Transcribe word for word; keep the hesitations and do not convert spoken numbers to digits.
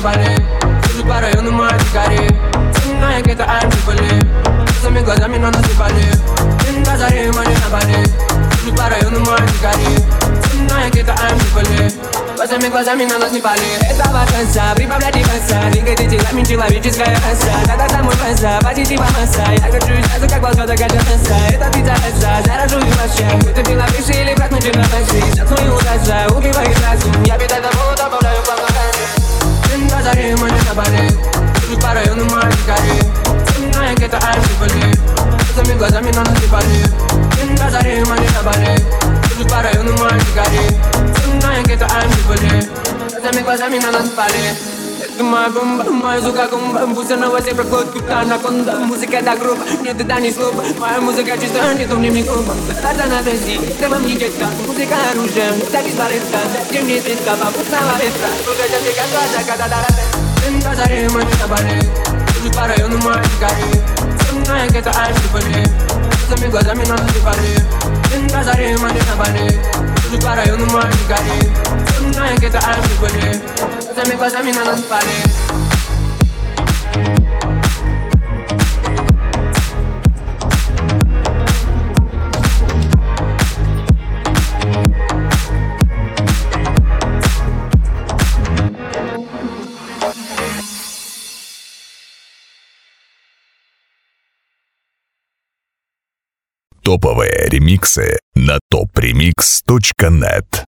Бали. Кружу по району моей дикари. Темная где-то I'm Триполи. Своими глазами на нас упали. На заре мы не на Бали. Кружу по району моей дикари. Темная где-то I'm Триполи. Своими глазами на нас не пали. Это вакансия, прибавлять и фанса. Двигайте телами человеческая раса. Да-да-да, мой фанса, позитива масса. Я кручусь сразу, как волшебно, как танца. Это пицца эсса, заражу и вообще. Ты пила пиши или брат, ночи на фэнси. Сацу и удача, убивает разум. Я питаю того, добавляю плавно хэнси. На заре мы не на Бали. Кружу по району моей дикари. Темная где-то I'm Триполи. Своими глазами на нас не пали. На заре мы не на Бали. Кружу по району моей дикари. Темная где-то I'm Триполи. Своими глазами на нас не пали. Это моя бомба, моя звука гумба. Пусть новости проходит, как анаконда. Музыка до группа, нет это не слуба. Моя музыка чистая, нету в ней клуба. Это на такси, это вам не детка. Музыка оружие, музыка бесполезна. Зачем мне средства, попутного ветра. Слушайте, ты как глаза, когда дарат. На заре мы не на Бали. Кружу по району моей дикари. Темная где-то I'm Триполи. Своими глазами на нас не пали. На заре мы не на Бали. Кружу по району моей дикари. Темная где-то I'm Триполи. Своими глазами на нас не пали. Топовые ремиксы на топ ремикс точка нет.